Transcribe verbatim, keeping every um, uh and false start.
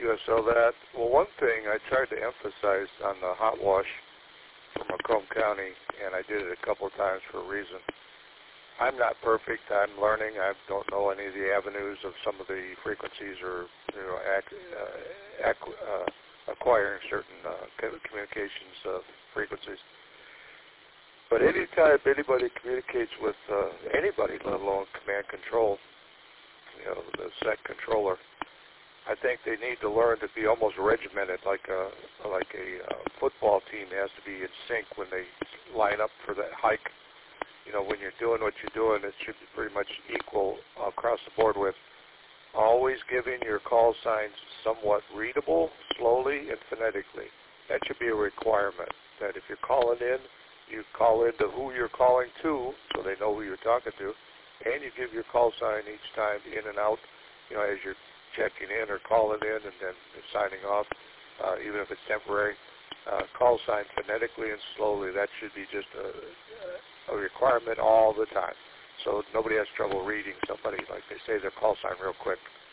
U S L that. Well, one thing I tried to emphasize on the hot wash for Macomb County, and I did it a couple of times for a reason. I'm not perfect. I'm learning. I don't know any of the avenues of some of the frequencies or, you know, ac- uh, ac- uh, acquiring certain uh, communications uh, frequencies. But anytime anybody communicates with uh, anybody, let alone command control, you know, the set controller, I think they need to learn to be almost regimented, like a like a uh, football team has to be in sync when they line up for that hike. You know, when you're doing what you're doing, it should be pretty much equal across the board with always giving your call signs somewhat readable, slowly, and phonetically. That should be a requirement, that if you're calling in, you call into who you're calling to so they know who you're talking to, and you give your call sign each time in and out, you know, as you're checking in or calling in and then signing off, uh, even if it's temporary. Uh, call sign phonetically and slowly. That should be just a, a requirement all the time. So nobody has trouble reading somebody, like they say their call sign real quick.